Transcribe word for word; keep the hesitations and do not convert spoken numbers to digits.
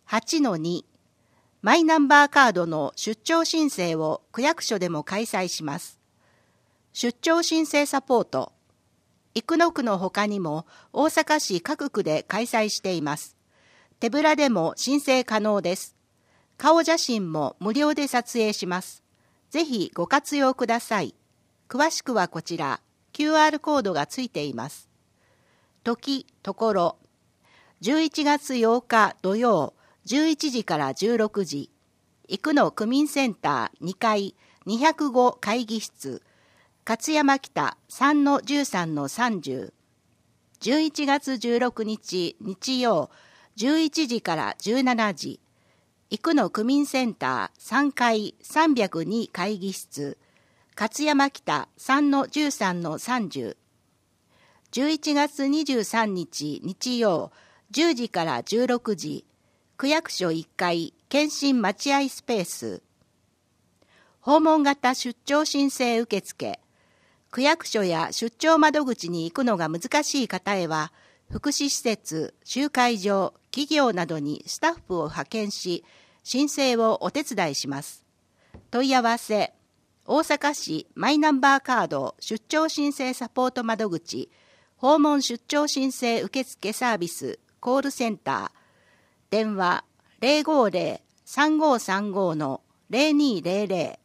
はちのに マイナンバーカードの出張申請を区役所でも開催します。出張申請サポート。生野区の他にも大阪市各区で開催しています。手ぶらでも申請可能です。顔写真も無料で撮影します。ぜひご活用ください。詳しくはこちら、キューアール コードがついています。時、ところ。じゅういちがつようか土曜、じゅういちじからじゅうろくじ。生野区民センターにかいにひゃくご会議室。勝山北 さんのじゅうさんのさんじゅう。じゅういちがつじゅうろくにち日曜、じゅういちじからじゅうしちじ。生野区民センターさんかいさんびゃくに会議室。勝山北 さんのじゅうさんのさんじゅう。じゅういちがつにじゅうさんにち日曜、じゅうじからじゅうろくじ。区役所いっかい検診待合スペース。訪問型出張申請受付。区役所や出張窓口に行くのが難しい方へは、福祉施設、集会所、企業などにスタッフを派遣し、申請をお手伝いします。問い合わせ、大阪市マイナンバーカード出張申請サポート窓口、訪問出張申請受付サービス、コールセンター、電話 ゼロごゼロ さんごさんご のゼロにゼロゼロ